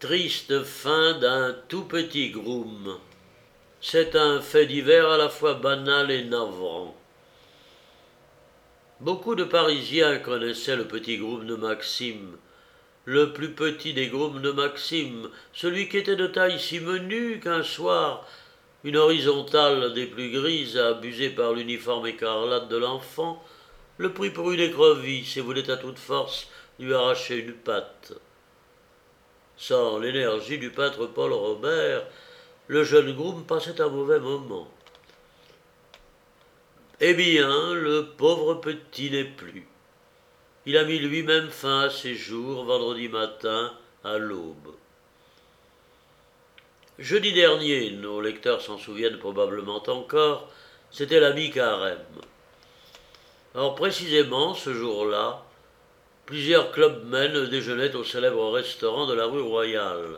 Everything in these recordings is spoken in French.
Triste fin d'un tout petit groom. C'est un fait divers à la fois banal et navrant. Beaucoup de Parisiens connaissaient le petit groom de Maxime, le plus petit des grooms de Maxime, celui qui était de taille si menue qu'un soir, une horizontale des plus grises, abusée par l'uniforme écarlate de l'enfant, le prit pour une écrevisse et voulait à toute force lui arracher une patte. Sans l'énergie du peintre Paul Robert, le jeune groom passait un mauvais moment. Eh bien, le pauvre petit n'est plus. Il a mis lui-même fin à ses jours vendredi matin à l'aube. Jeudi dernier, nos lecteurs s'en souviennent probablement encore, c'était la mi-carême. Or précisément ce jour-là, plusieurs clubmen déjeunaient au célèbre restaurant de la rue Royale.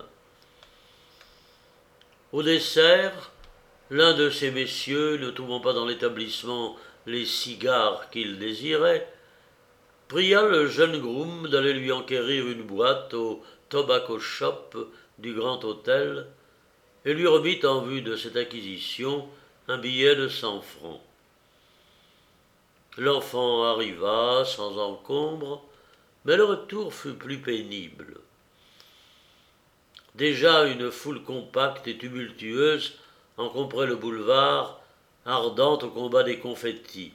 Au dessert, l'un de ces messieurs, ne trouvant pas dans l'établissement les cigares qu'il désirait, pria le jeune groom d'aller lui enquérir une boîte au tobacco shop du Grand Hôtel et lui remit en vue de cette acquisition un billet de 100 francs. L'enfant arriva sans encombre, mais le retour fut plus pénible. Déjà une foule compacte et tumultueuse encombrait le boulevard, ardente au combat des confettis.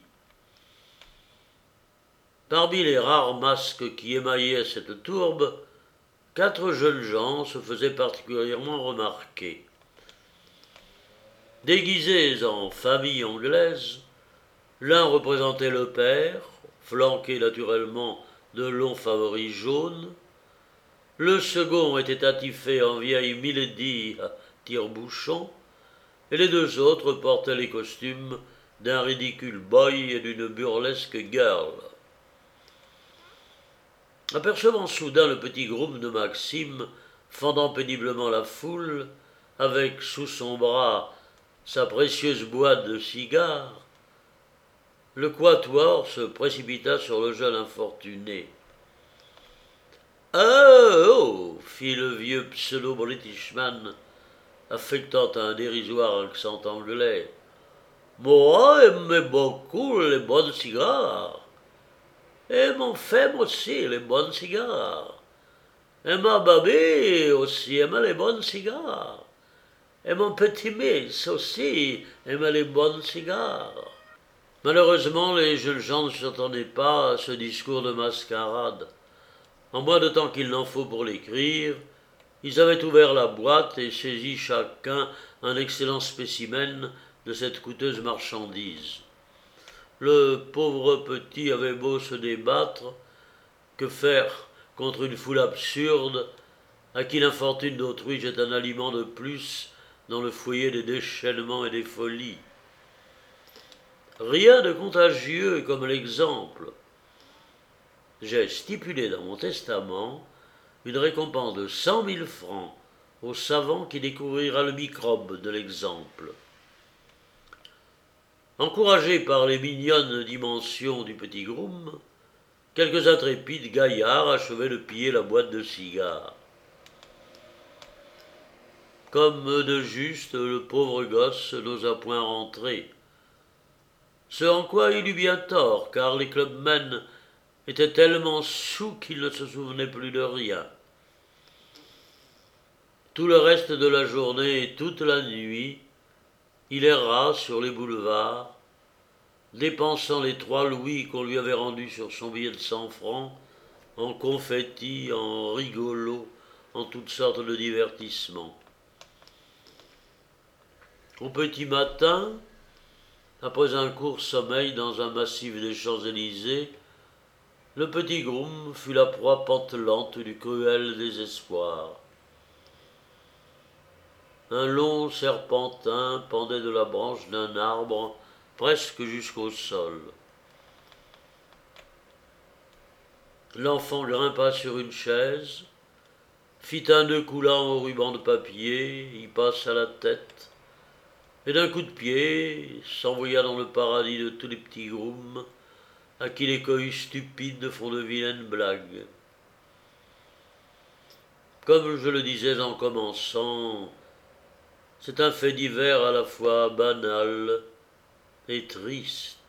Parmi les rares masques qui émaillaient cette tourbe, 4 jeunes gens se faisaient particulièrement remarquer. Déguisés en famille anglaise, l'un représentait le père, flanqué naturellement de longs favoris jaunes. Le second était attifé en vieille milady à tire-bouchon, et les 2 autres portaient les costumes d'un ridicule boy et d'une burlesque girl. Apercevant soudain le petit groom de Maxime, fendant péniblement la foule, avec sous son bras sa précieuse boîte de cigares, le quatuor se précipita sur le jeune infortuné. « Oh !» fit le vieux pseudo-Britishman, affectant un dérisoire accent anglais. « Moi, j'aime beaucoup les bonnes cigares. Et mon femme aussi, les bonnes cigares. Et ma babie aussi aime les bonnes cigares. Et mon petit-miss aussi aime les bonnes cigares. » Malheureusement, les jeunes gens ne s'attendaient pas à ce discours de mascarade. En moins de temps qu'il n'en faut pour l'écrire, ils avaient ouvert la boîte et saisi chacun un excellent spécimen de cette coûteuse marchandise. Le pauvre petit avait beau se débattre, que faire contre une foule absurde à qui l'infortune d'autrui jette un aliment de plus dans le foyer des déchaînements et des folies. Rien de contagieux comme l'exemple. J'ai stipulé dans mon testament une récompense de 100 000 francs au savant qui découvrira le microbe de l'exemple. Encouragés par les mignonnes dimensions du petit groom, quelques intrépides gaillards achevaient de piller la boîte de cigares. Comme de juste, le pauvre gosse n'osa point rentrer. Ce en quoi il eut bien tort, car les clubmen étaient tellement saouls qu'ils ne se souvenaient plus de rien. Tout le reste de la journée et toute la nuit, il erra sur les boulevards, dépensant les 3 louis qu'on lui avait rendus sur son billet de 100 francs, en confettis, en rigolos, en toutes sortes de divertissements. Au petit matin, après un court sommeil dans un massif des Champs-Élysées, le petit groom fut la proie pantelante du cruel désespoir. Un long serpentin pendait de la branche d'un arbre presque jusqu'au sol. L'enfant grimpa sur une chaise, fit un nœud coulant au ruban de papier, y passa la tête, et d'un coup de pied s'envoya dans le paradis de tous les petits grooms à qui les cohues stupides font de vilaines blagues. Comme je le disais en commençant, c'est un fait divers à la fois banal et triste.